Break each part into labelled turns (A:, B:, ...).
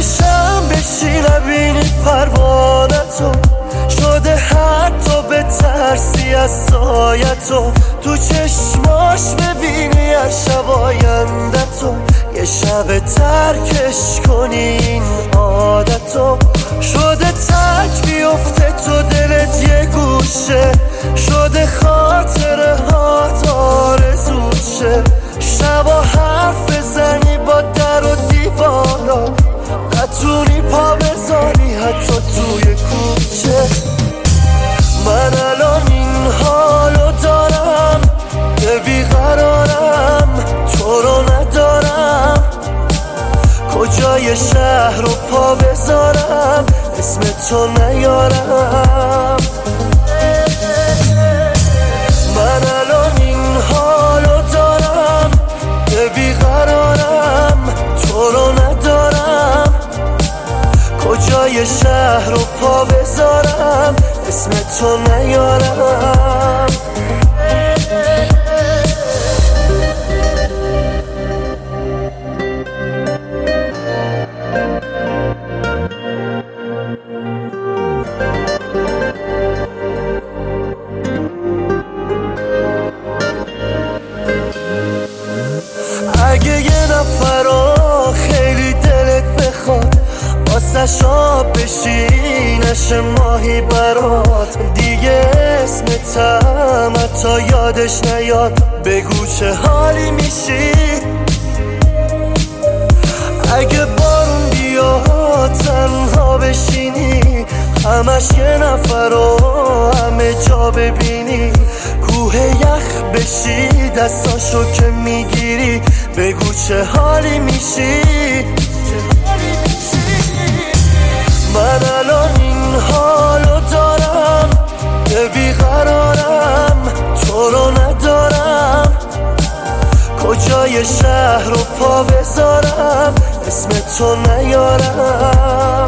A: چشم بشی نبینی پروانتو، شده حتی به ترسی از سایتو، تو چشماش ببینی از شب آیندتو، یه شب ترکش کنی این عادتو. شده تک بیفته تو دلت یه گوشه، شده خاطره هات آرزوشه، شبا حرف بزنی با در و دیوارا، نتونی پا بذاری حتی توی کوچه. من الان این حالو دارم که بیقرارم، تو رو ندارم، کجای شهر رو پا بذارم اسم تو نیارم. من الان این حالو دارم که بیقرارم، تو رو ندارم، کجای شهر رو پا بذارم اسم تو نیارم. اگه یه نفر رو خیلی دلت بخواد، واسه آب بشی نشه ماهی برات، دیگه اسمتم حتی یادش نیاد، بگو چه حالی میشی. اگه بارون بیاد تنها بشینی، همش یه نفر رو همه جا ببینی، کوه یخ بشی دستاشو که میگیری، بگو چه حالی میشی. من الان این حالو دارم که بیقرارم، تو رو ندارم، کجای شهر رو پا بذارم اسم تو نیارم.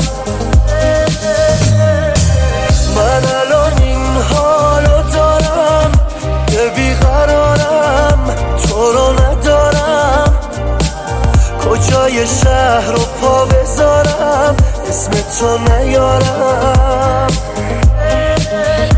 A: من الان این حالو دارم که بیقرارم، تو رو ندارم، کجای شهر رو پا بذارم اسم تو نیارم.